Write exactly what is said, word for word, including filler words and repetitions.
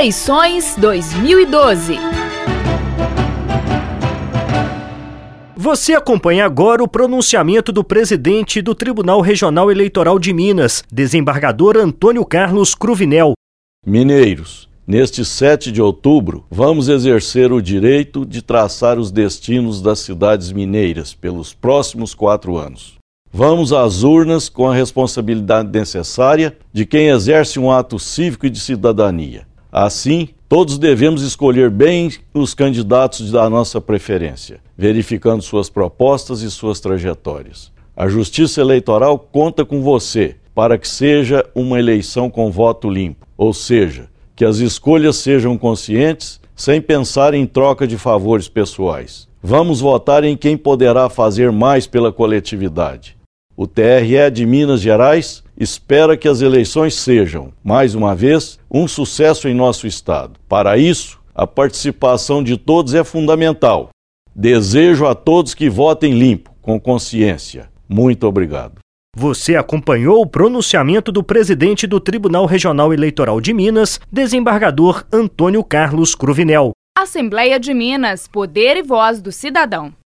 Eleições dois mil e doze. Você acompanha agora o pronunciamento do presidente do Tribunal Regional Eleitoral de Minas, desembargador Antônio Carlos Cruvinel. Mineiros, neste sete de outubro, vamos exercer o direito de traçar os destinos das cidades mineiras pelos próximos quatro anos. Vamos às urnas com a responsabilidade necessária de quem exerce um ato cívico e de cidadania. Assim, todos devemos escolher bem os candidatos da nossa preferência, verificando suas propostas e suas trajetórias. A Justiça Eleitoral conta com você para que seja uma eleição com voto limpo, ou seja, que as escolhas sejam conscientes, sem pensar em troca de favores pessoais. Vamos votar em quem poderá fazer mais pela coletividade. O T R E de Minas Gerais espera que as eleições sejam, mais uma vez, um sucesso em nosso estado. Para isso, a participação de todos é fundamental. Desejo a todos que votem limpo, com consciência. Muito obrigado. Você acompanhou o pronunciamento do presidente do Tribunal Regional Eleitoral de Minas, desembargador Antônio Carlos Cruvinel. Assembleia de Minas, Poder e Voz do Cidadão.